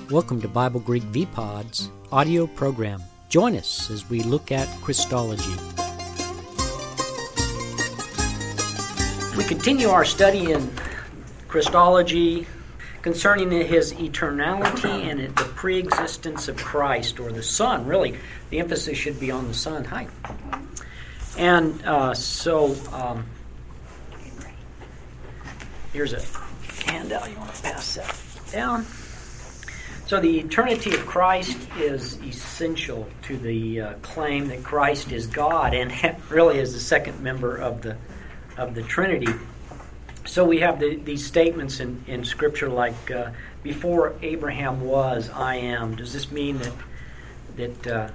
Welcome to Bible Greek VPod's audio program. Join us as we look at Christology. We continue our study in Christology concerning his eternality and the pre-existence of Christ, or the Son. Really, the emphasis should be on the Son. Hi. And here's a handout. You want to pass that down? So the eternity of Christ is essential to the claim that Christ is God and really is the second member of the Trinity. So we have these statements in Scripture like, before Abraham was, I am. Does this mean that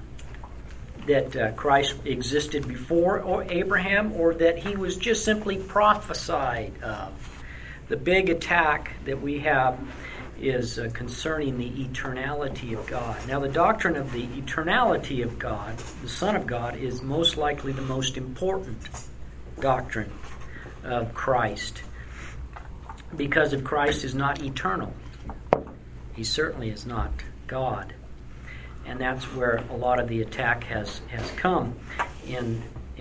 Christ existed before Abraham, or that he was just simply prophesied of? The big attack that we have is concerning the eternality of God. Now, the doctrine of the eternality of God, the Son of God, is most likely the most important doctrine of Christ, because if Christ is not eternal, he certainly is not God. And that's where a lot of the attack has come in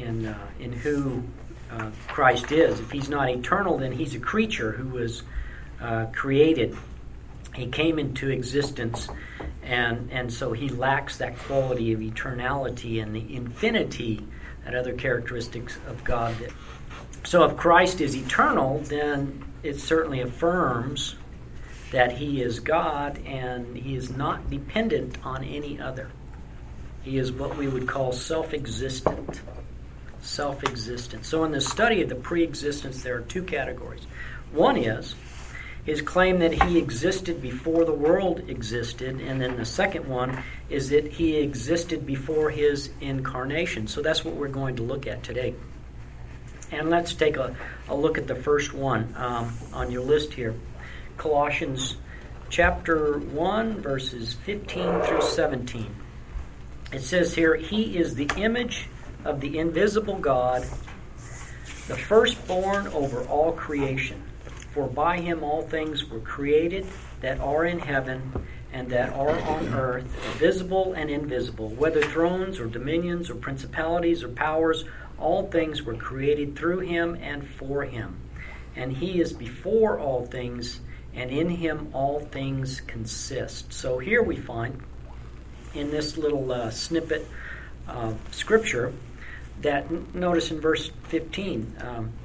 who Christ is. If he's not eternal, then he's a creature who was created. He came into existence, and so he lacks that quality of eternality and the infinity and other characteristics of God. So if Christ is eternal, then it certainly affirms that he is God, and he is not dependent on any other. He is what we would call self-existent. Self-existent. So in the study of the pre-existence, there are two categories. One is his claim that he existed before the world existed, and then the second one is that he existed before his incarnation. So that's what we're going to look at today. And let's take a look at the first one on your list here. Colossians chapter 1, verses 15 through 17. It says here, he is the image of the invisible God, the firstborn over all creation. For by him all things were created that are in heaven and that are on earth, visible and invisible, whether thrones or dominions or principalities or powers, all things were created through him and for him. And he is before all things, and in him all things consist. So here we find, in this little snippet of Scripture, that, notice in verse 15,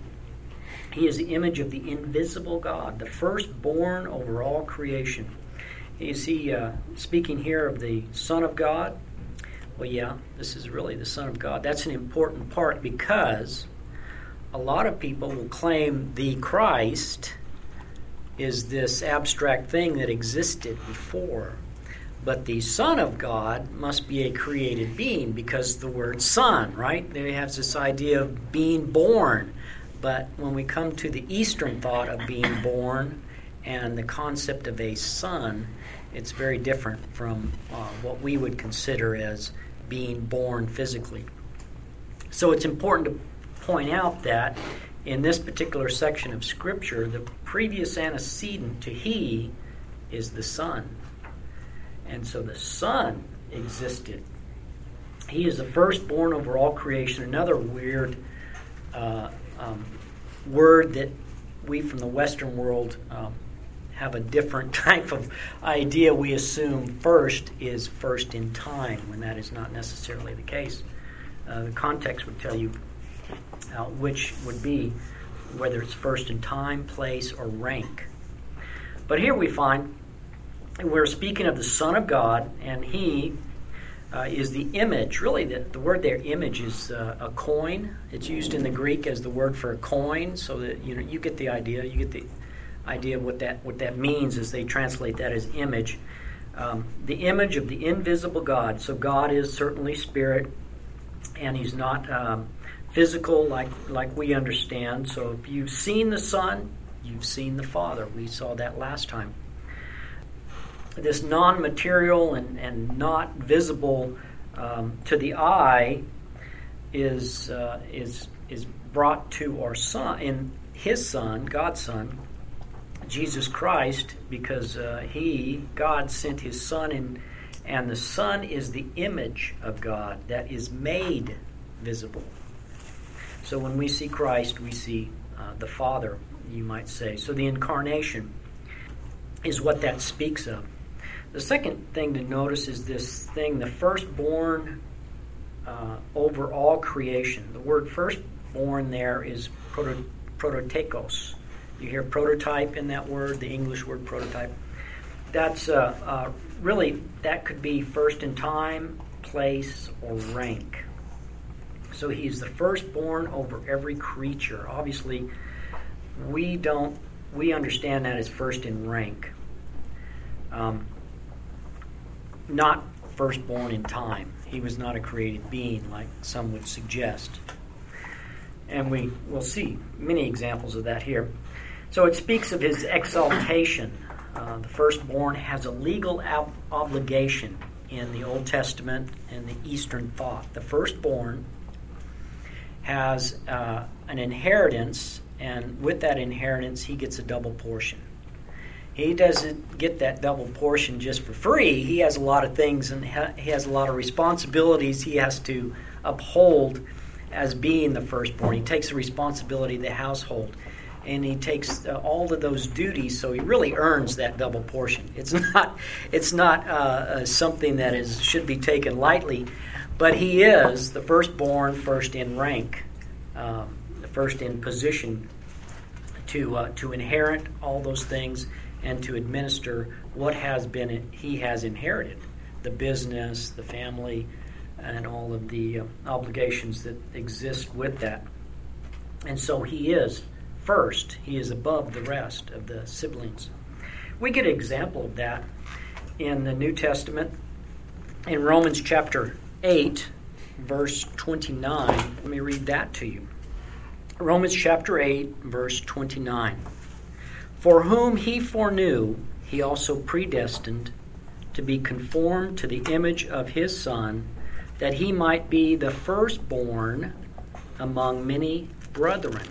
he is the image of the invisible God, the firstborn over all creation. Is he speaking here of the Son of God? Well, yeah, this is really the Son of God. That's an important part, because a lot of people will claim the Christ is this abstract thing that existed before. But the Son of God must be a created being, because the word son, right? There has this idea of being born. But when we come to the Eastern thought of being born and the concept of a son, it's very different from what we would consider as being born physically. So it's important to point out that in this particular section of Scripture, the previous antecedent to he is the Son. And so the Son existed. He is the firstborn over all creation. Another weird word that we from the Western world have a different type of idea. We assume first is first in time, when that is not necessarily the case. The context would tell you which would be, whether it's first in time, place, or rank. But here we find we're speaking of the Son of God, and he is the image. Really, the word there, image, is a coin. It's used in the Greek as the word for a coin, so that you get the idea. You get the idea of what that means as they translate that as image. The image of the invisible God. So God is certainly spirit, and he's not physical like we understand. So if you've seen the Son, you've seen the Father. We saw that last time. This non-material and not visible to the eye is brought to our Son, in his Son, God's Son, Jesus Christ, because God sent his Son, and the Son is the image of God that is made visible. So when we see Christ, we see the Father, you might say. So the incarnation is what that speaks of. The second thing to notice is this thing, the firstborn over all creation. The word firstborn there is prototokos. You hear prototype in that word, the English word prototype. That's really, that could be first in time, place, or rank. So he's the firstborn over every creature. Obviously, we understand that as first in rank. Not firstborn in time. He was not a created being like some would suggest. And we will see many examples of that here. So it speaks of his exaltation. The firstborn has a legal obligation in the Old Testament and the Eastern thought. The firstborn has an inheritance, and with that inheritance, he gets a double portion. He doesn't get that double portion just for free. He has a lot of things, and he has a lot of responsibilities he has to uphold as being the firstborn. He takes the responsibility of the household, and he takes all of those duties, so he really earns that double portion. It's not something that should be taken lightly, but he is the firstborn, first in rank, the first in position to inherit all those things and to administer what he has inherited, the business, the family, and all of the obligations that exist with that. And so he is first. He is above the rest of the siblings. We get an example of that in the New Testament in Romans chapter 8, verse 29. Let me read that to you. Romans chapter 8, verse 29. For whom he foreknew, he also predestined to be conformed to the image of his Son, that he might be the firstborn among many brethren.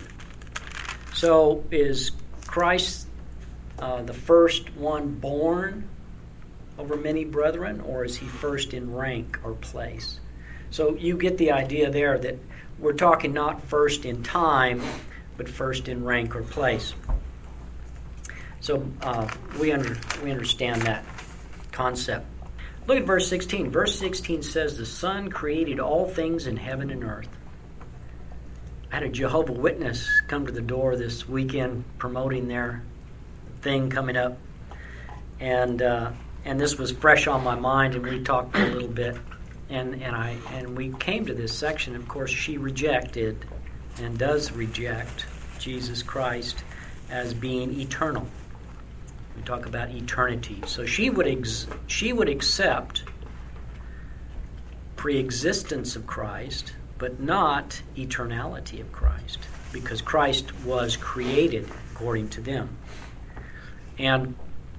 So is Christ the first one born over many brethren, or is he first in rank or place? So you get the idea there that we're talking not first in time, but first in rank or place. So we understand that concept. Look at verse 16. Verse 16 says, the Son created all things in heaven and earth. I had a Jehovah Witness come to the door this weekend promoting their thing coming up. And this was fresh on my mind, and we talked for a little bit. And we came to this section. Of course, she rejected and does reject Jesus Christ as being eternal. We talk about eternity. So she would accept pre-existence of Christ, but not eternality of Christ, because Christ was created according to them. And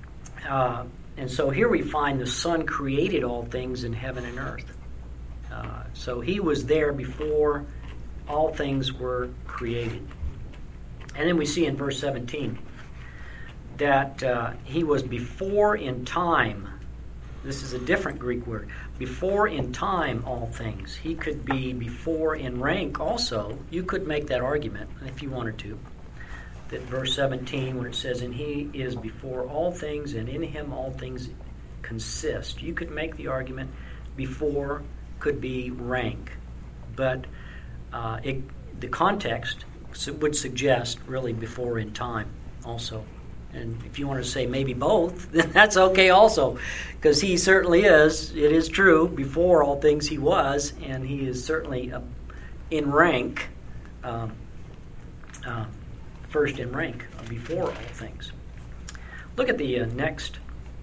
so here we find the Son created all things in heaven and earth. So he was there before all things were created. And then we see in verse 17 that he was before in time. This is a different Greek word. Before in time all things. He could be before in rank also. You could make that argument if you wanted to. That verse 17 when it says, and he is before all things, and in him all things consist. You could make the argument before could be rank. But the context would suggest really before in time also. And if you want to say maybe both, then that's okay also, because he certainly is. It is true. Before all things he was, and he is certainly in rank, first in rank, before all things. Look at the next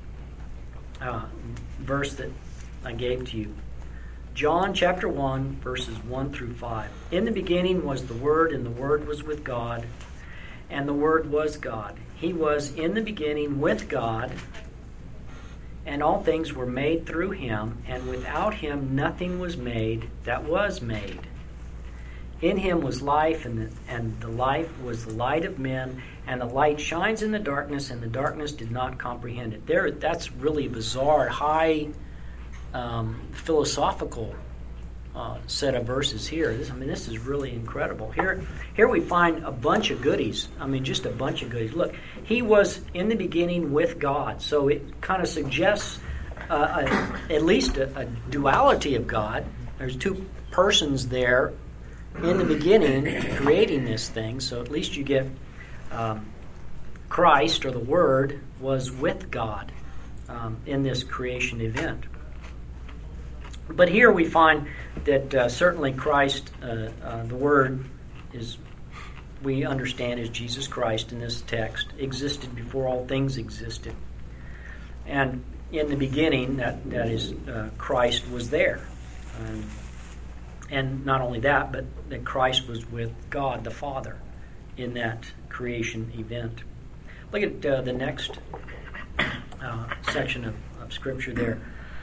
verse that I gave to you. John chapter 1, verses 1 through 5. In the beginning was the Word, and the Word was with God, and the Word was God. He was in the beginning with God, and all things were made through him, and without him nothing was made that was made. In him was life, and the life was the light of men, and the light shines in the darkness, and the darkness did not comprehend it. That's really bizarre, high philosophical set of verses here. This is really incredible. Here we find a bunch of goodies. Just a bunch of goodies. Look, he was in the beginning with God, so it kind of suggests at least a duality of God. There's two persons there in the beginning creating this thing, so at least you get Christ, or the Word, was with God in this creation event. But here we find that certainly Christ, the Word, we understand as Jesus Christ in this text, existed before all things existed. And in the beginning, that is, Christ was there. And not only that, but that Christ was with God the Father in that creation event. Look at the next section of Scripture there.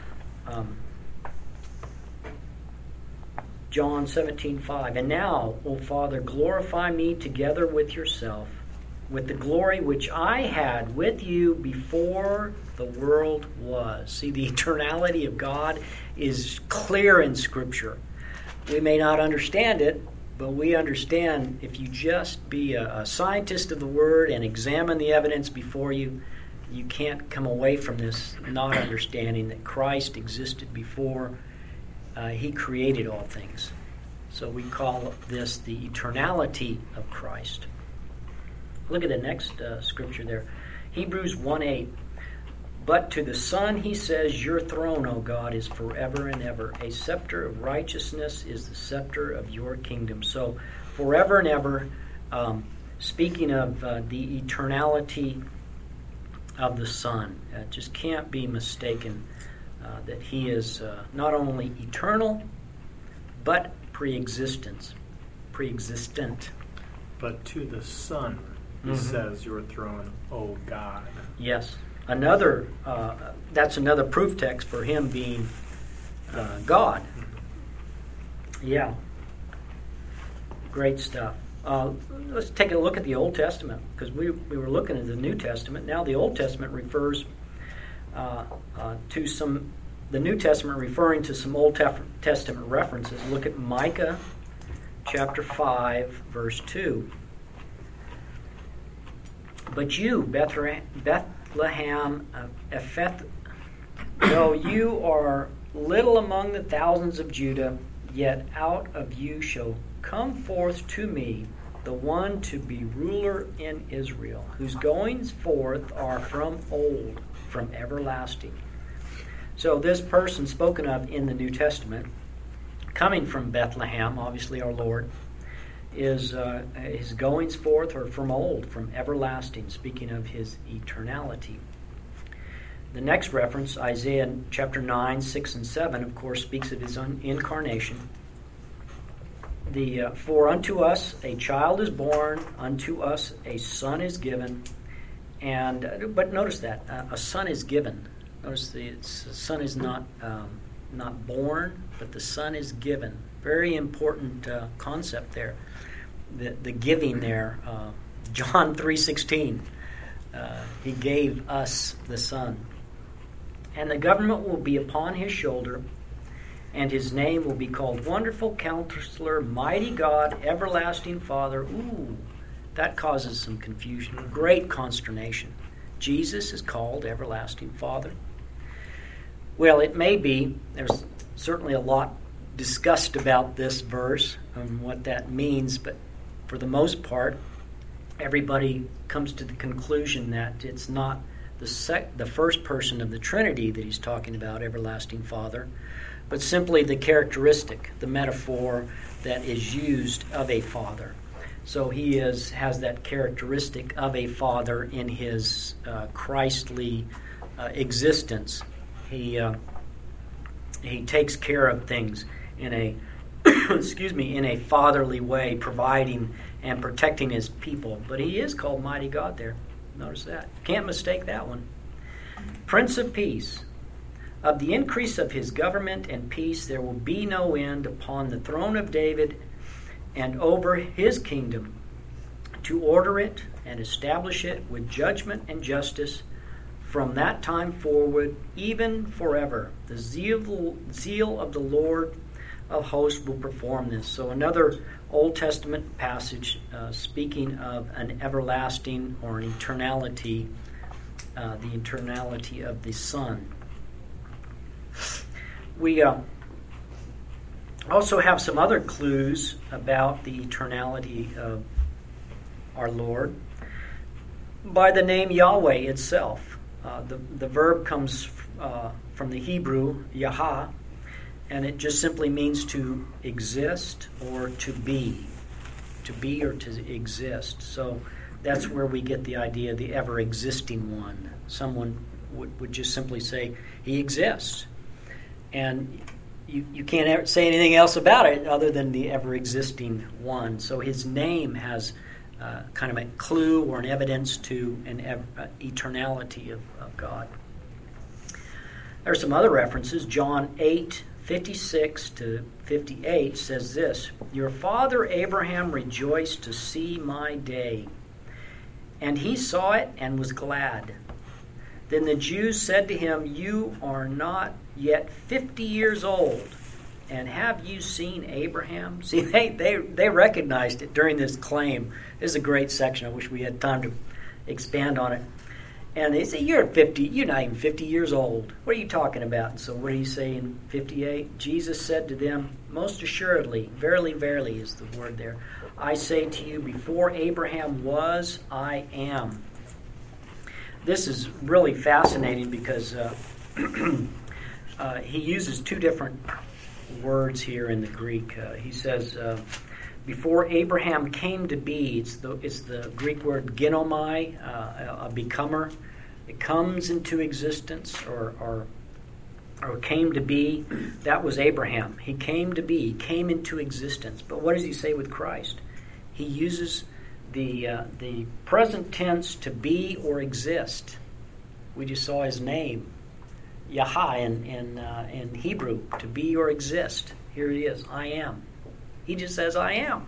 John 17:5. And now, O Father, glorify me together with yourself, with the glory which I had with you before the world was. See, the eternality of God is clear in Scripture. We may not understand it, but we understand if you just be a scientist of the Word and examine the evidence before you, you can't come away from this not understanding that Christ existed before he created all things. So we call this the eternality of Christ. Look at the next scripture there. Hebrews 1:8. But to the Son he says, your throne, O God, is forever and ever. A scepter of righteousness is the scepter of your kingdom. So forever and ever, speaking of the eternality of the Son, it just can't be mistaken that he is not only eternal, but pre-existent. But to the Son he says, your throne, O God. Yes. That's another proof text for him being God. Yeah. Great stuff. Let's take a look at the Old Testament, because we were looking at the New Testament. Now the Old Testament refers to some, the New Testament referring to some Old Testament references. Look at Micah chapter 5, verse 2. But you, Bethlehem Ephrathah, though you are little among the thousands of Judah, yet out of you shall come forth to me the one to be ruler in Israel, whose goings forth are from old, from everlasting. So this person spoken of in the New Testament, coming from Bethlehem, obviously our Lord, is his goings forth are from old, from everlasting, speaking of his eternality. The next reference, Isaiah chapter 9, 6, and 7, of course, speaks of his incarnation. For unto us a child is born, unto us a son is given, but notice that a son is given. Notice the son is not born, but the son is given. Very important concept there. The giving there, John 3:16. He gave us the Son. And the government will be upon his shoulder, and his name will be called Wonderful Counselor, Mighty God, Everlasting Father. Ooh, that causes some confusion, great consternation. Jesus is called Everlasting Father. Well, it may be. There's certainly a lot discussed about this verse and what that means, but for the most part, everybody comes to the conclusion that it's not the first person of the Trinity that he's talking about, Everlasting Father, but simply the characteristic, the metaphor that is used of a father. So he has that characteristic of a father in his Christly existence. He takes care of things in a in a fatherly way, providing and protecting his people. But he is called Mighty God there. Notice that. Can't mistake that one. Prince of Peace. Of the increase of his government and peace there will be no end upon the throne of David and over his kingdom, to order it and establish it with judgment and justice from that time forward, even forever. The zeal of the Lord of hosts will perform this. So another Old Testament passage speaking of an everlasting or an eternality, the eternality of the Son. We also have some other clues about the eternality of our Lord by the name Yahweh itself. The verb comes from the Hebrew Yahah, and it just simply means to exist or to be or to exist. So that's where we get the idea of the ever-existing one. Someone would just simply say, he exists. And you can't ever say anything else about it other than the ever-existing one. So his name has kind of a clue or an evidence to an eternality of God. There are some other references. John 8:56 to 58 says this, "Your father Abraham rejoiced to see my day, and he saw it and was glad. Then the Jews said to him, 'You are not yet 50 years old, and have you seen Abraham?'" See, they recognized it during this claim. This is a great section. I wish we had time to expand on it. And they say, you're not even 50 years old. What are you talking about? And so what do you say in 58? Jesus said to them, "Most assuredly, verily, verily is the word there. I say to you, before Abraham was, I am." This is really fascinating because he uses two different words here in the Greek. He says, before Abraham came to be, it's the Greek word ginomai, a becomer. It comes into existence or came to be. That was Abraham. He came to be. He came into existence. But what does he say with Christ? He uses the present tense to be or exist. We just saw his name, Yahah in Hebrew, to be or exist. Here he is, I am. He just says, I am.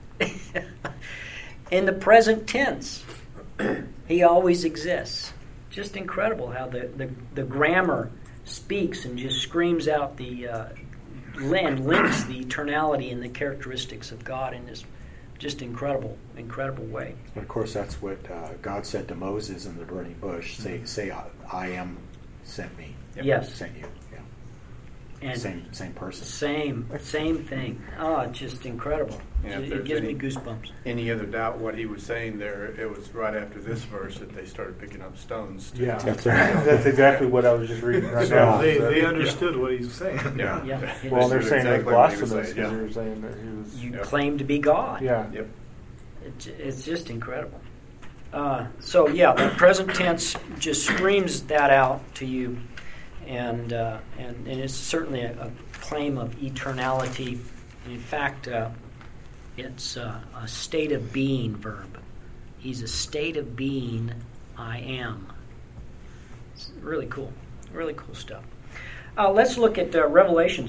In the present tense, he always exists. Just incredible how the grammar speaks and just screams out and links the eternality and the characteristics of God in this just incredible way. And of course, that's what God said to Moses in the burning bush. Say, I am sent me. Yes. Sent you. Yeah. And same person. Same thing. Oh, just incredible. Yeah, It gives me goosebumps. Any other doubt what he was saying there, it was right after this verse that they started picking up stones. Yeah, That's right. that's exactly what I was just reading right So now. they understood what he was saying. Yeah. Yeah. Well, they're That's saying exactly it what he was was blasphemous saying, because yeah. they were saying that he was. You Yep. claim to be God. Yeah. Yep. It's just incredible. So yeah, the present tense just screams that out to you, and it's certainly a claim of eternality. In fact, it's a state of being verb. He's a state of being. I am. It's really cool stuff. Let's look at Revelation,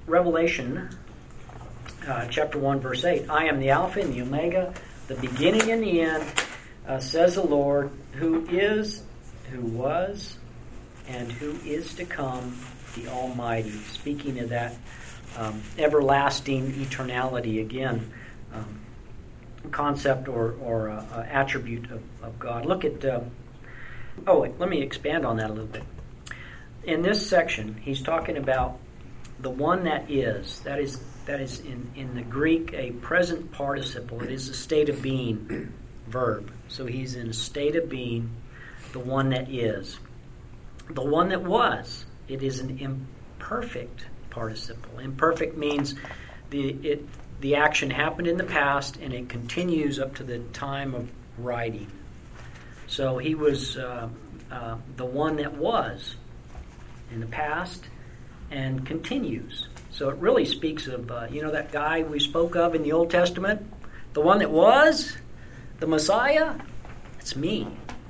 chapter 1, verse 8. "I am the Alpha and the Omega, the beginning and the end, says the Lord, who is, who was, and who is to come, the Almighty." Speaking of that everlasting eternality again, concept or attribute of God. Look at, let me expand on that a little bit. In this section, he's talking about the one that is. That is in the Greek a present participle. It is a state of being verb. So he's in a state of being, the one that is. The one that was, it is an imperfect participle. Imperfect means the action happened in the past and it continues up to the time of writing. So he was the one that was in the past and continues. So it really speaks of, that guy we spoke of in the Old Testament, the one that was, the Messiah, it's me.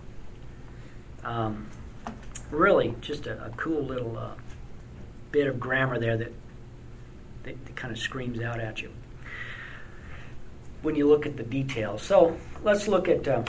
Really, just a cool little bit of grammar there that kind of screams out at you. when you look at the details. So let's look at the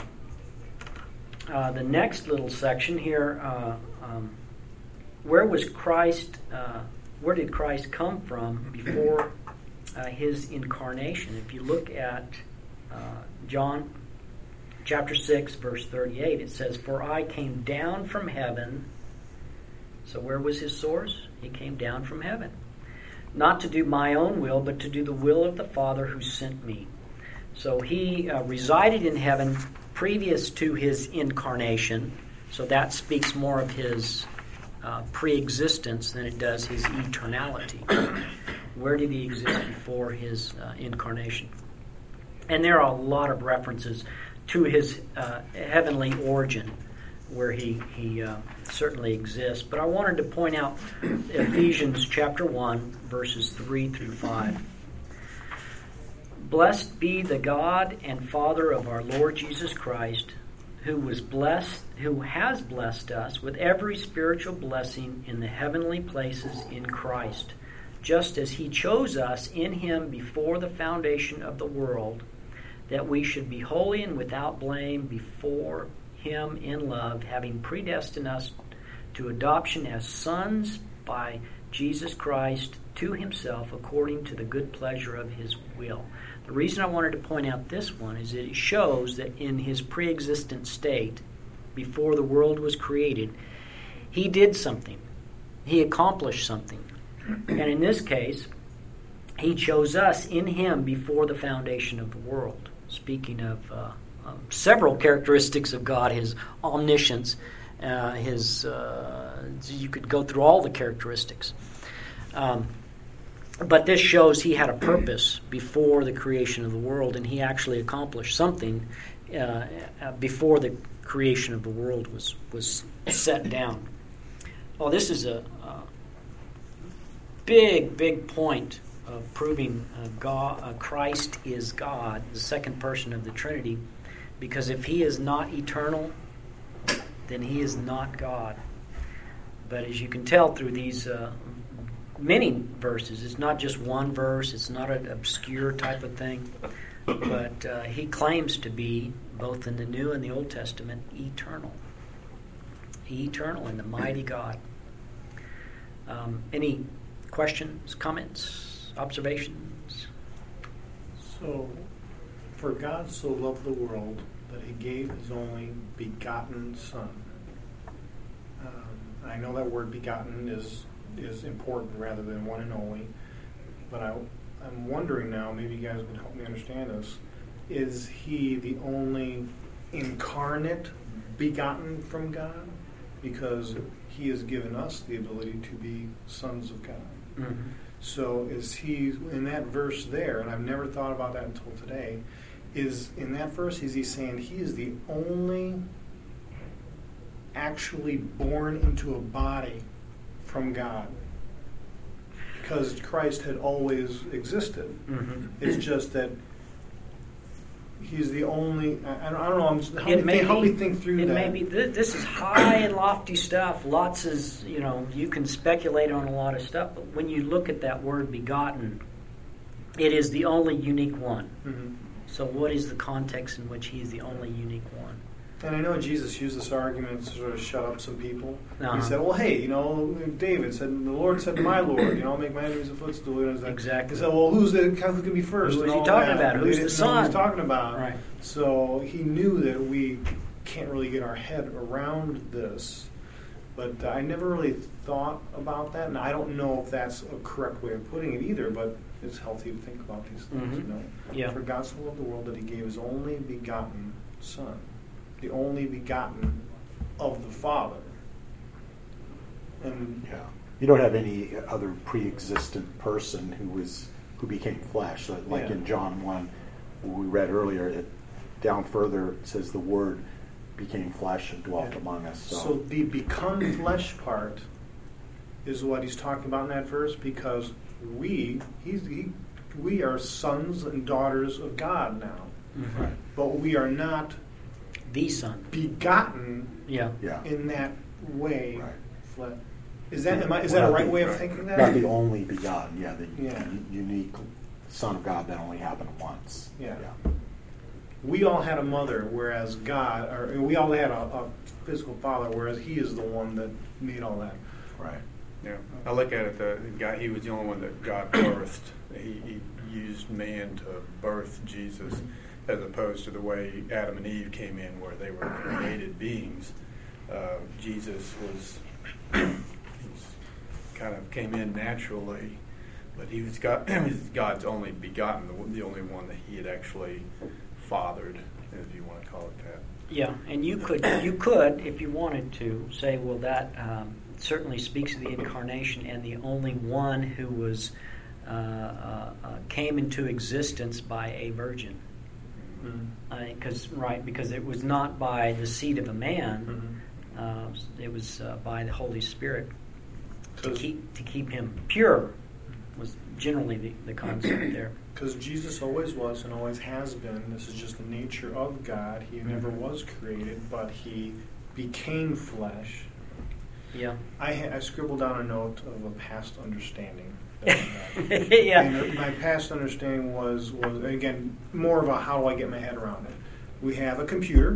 next little section here. Where was Christ? Where did Christ come from before his incarnation? If you look at John chapter 6, verse 38, it says, "For I came down from heaven." So where was his source? He came down from heaven. "Not to do my own will, but to do the will of the Father who sent me." So he resided in heaven previous to his incarnation. So that speaks more of his pre-existence than it does his eternality. Where did he exist before his incarnation? And there are a lot of references to his heavenly origin where he certainly exists. But I wanted to point out Ephesians chapter 1, verses 3 through 5. "Blessed be the God and Father of our Lord Jesus Christ, who has blessed us with every spiritual blessing in the heavenly places in Christ, just as he chose us in him before the foundation of the world, that we should be holy and without blame before him in love, having predestined us to adoption as sons by Jesus Christ to himself, according to the good pleasure of his will." The reason I wanted to point out this one is that it shows that in his pre-existent state, before the world was created, he did something. He accomplished something. And in this case, he chose us in him before the foundation of the world. Speaking of several characteristics of God, his omniscience, you could go through all the characteristics. But this shows he had a purpose before the creation of the world, and he actually accomplished something before the creation of the world was set down. Well, this is a big point of proving Christ is God, the second person of the Trinity, because if he is not eternal, then he is not God. But as you can tell through these many verses, it's not just one verse, it's not an obscure type of thing, but he claims to be, both in the New and the Old Testament, eternal and the mighty God. Any questions, comments, observations? So, "For God so loved the world that he gave his only begotten Son." I know that word begotten is important rather than one and only, but I'm wondering now, maybe you guys would help me understand this, is he the only incarnate begotten from God? Because he has given us the ability to be sons of God. Mm-hmm. So is he, in that verse there, and I've never thought about that until today, is in that verse, is he saying he is the only actually born into a body from God? Because Christ had always existed. Mm-hmm. It's just that he's the only. I don't know. Help me think through that. It may be. This is high and lofty stuff. Lots is, you can speculate on a lot of stuff. But when you look at that word begotten, it is the only unique one. Mm-hmm. So what is the context in which he is the only unique one? And I know Jesus used this argument to sort of shut up some people. Uh-huh. He said, well, hey, David said, the Lord said to my Lord, I'll make my enemies a footstool. Exactly. He said, well, who can be first? Who is he talking about? Who's the Son? He's talking about. Right. So he knew that we can't really get our head around this. But I never really thought about that. And I don't know if that's a correct way of putting it either, but it's healthy to think about these things. Mm-hmm. Yeah. For God so loved the world that he gave his only begotten Son. The only begotten of the Father. And yeah, you don't have any other pre-existent person who became flesh. Like in John 1, we read earlier, down further it says the Word became flesh and dwelt among us. So the become flesh part is what he's talking about in that verse, because we are sons and daughters of God now. Mm-hmm. Right. But we are not The Son. begotten Yeah. in that way. Right. Is that a right way of thinking that? Not the only begotten, the Yeah. unique Son of God, that only happened once. Yeah. We all had a mother, whereas God, or we all had a physical father, whereas He is the one that made all that. Right. Yeah, I look at it, the guy, he was the only one that God birthed. He used man to birth Jesus, as opposed to the way Adam and Eve came in, where they were created beings. Jesus was kind of came in naturally, but he was God's only begotten, the only one that He had actually fathered, if you want to call it that. Yeah, and you could, if you wanted to, say, well, that certainly speaks of the incarnation and the only one who was came into existence by a virgin. Because it was not by the seed of a man, it was by the Holy Spirit to keep him pure. Was generally the concept there. Because Jesus always was and always has been. This is just the nature of God. He never was created, but He became flesh. Yeah. I scribbled down a note of a past understanding that I had. Yeah. And my past understanding was again more of a how do I get my head around it. We have a computer.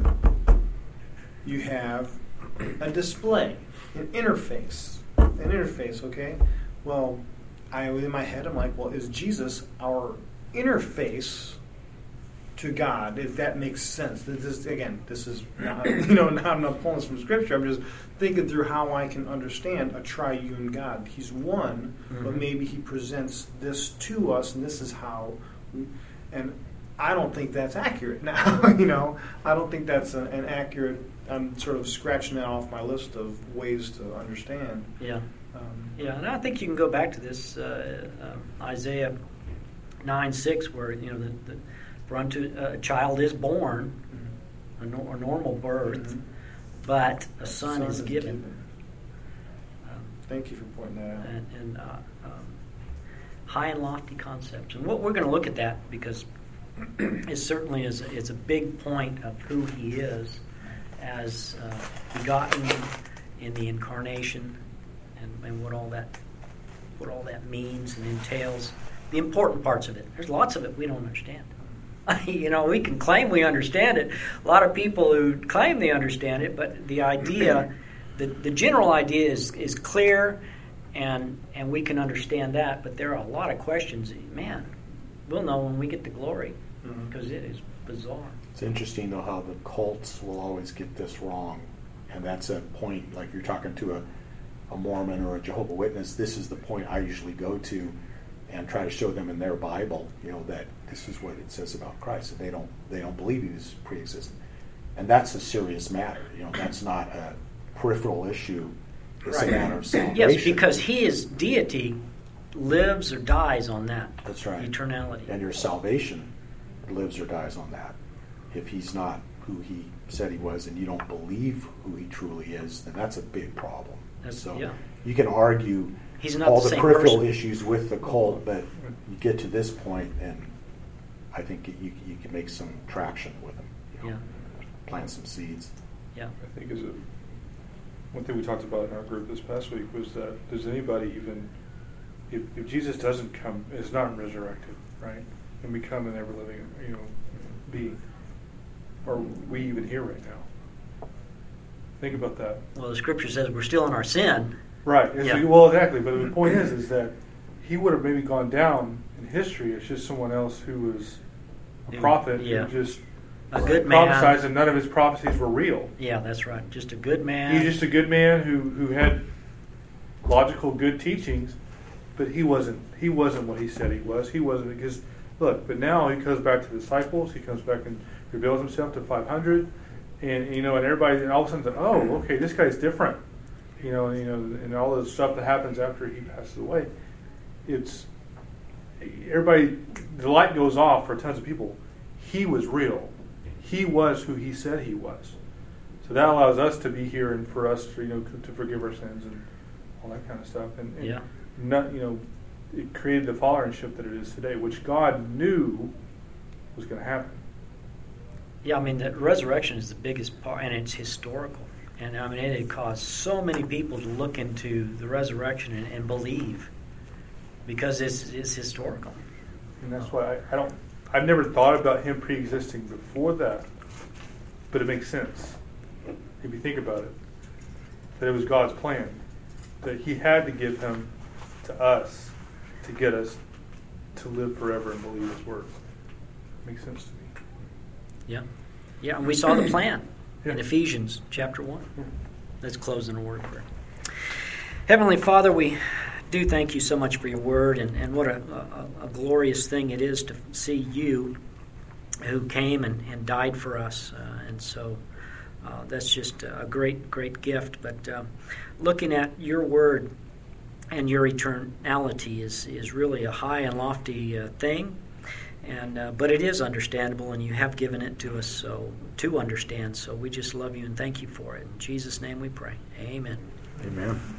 You have a display, an interface, okay? Well, in my head, I'm like, well, is Jesus our interface to God? If that makes sense. This is not, I'm not pulling this from Scripture. I'm just thinking through how I can understand a triune God. He's one, but maybe He presents this to us, and this is how. And I don't think that's accurate now. I don't think that's an accurate. I'm sort of scratching that off my list of ways to understand. Yeah. Yeah, and I think you can go back to this Isaiah 9:6, where for unto a child is born, a normal birth, but a son is given. Thank you for pointing that out. And high and lofty concepts, and what we're going to look at that because it certainly is a big point of who He is as begotten in the incarnation. And what all that means and entails, the important parts of it. There's lots of it we don't understand. We can claim we understand it. A lot of people who claim they understand it, but the idea, the general idea is clear, and we can understand that. But there are a lot of questions. Man, we'll know when we get to glory, because it is bizarre. It's interesting though how the cults will always get this wrong, and that's a point. Like you're talking to a Mormon or a Jehovah's Witness, this is the point I usually go to and try to show them in their Bible, that this is what it says about Christ. They don't believe He was pre-existent, and that's a serious matter. That's not a peripheral issue. It's a matter of salvation. Yes, because His deity lives or dies on that. That's right. Eternality. And your salvation lives or dies on that. If He's not who He said He was, and you don't believe who He truly is, then that's a big problem. You can argue all the peripheral issues with the cult, but you get to this point, and I think you can make some traction with them. Plant some seeds. Yeah. I think one thing we talked about in our group this past week was that does anybody even, if Jesus doesn't come, is not resurrected, right, and become an ever living, being, are we even here right now? Think about that. Well, the Scripture says we're still in our sin. Right. Well, exactly. But the point is that He would have maybe gone down in history as just someone else who was a prophet who just a good man. Prophesied, and none of his prophecies were real. Yeah, that's right. Just a good man. He's just a good man who had logical, good teachings, but he wasn't what he said he was. He wasn't because look. But now He comes back to the disciples. He comes back and reveals Himself to 500. And everybody, and all of a sudden, okay, this guy's different, and all the stuff that happens after he passes away. It's everybody. The light goes off for tons of people. He was real. He was who He said He was. So that allows us to be here and for us, to forgive our sins and all that kind of stuff. And not, it created the followership that it is today, which God knew was going to happen. Yeah, the resurrection is the biggest part, and it's historical. And it had caused so many people to look into the resurrection and believe, because it's historical. And that's why I've never thought about him pre-existing before that, but it makes sense if you think about it, that it was God's plan, that he had to give him to us to get us to live forever and believe his word. Makes sense to me. Yeah. Yeah, and we saw the plan in Yeah. Ephesians chapter 1. Let's close in a word of prayer. Heavenly Father, we do thank you so much for your word, and what a glorious thing it is to see you who came and died for us. And so that's just a great, great gift. But looking at your word and your eternality is really a high and lofty thing. And but it is understandable, and you have given it to us so to understand. So we just love you and thank you for it. In Jesus' name we pray. Amen. Amen.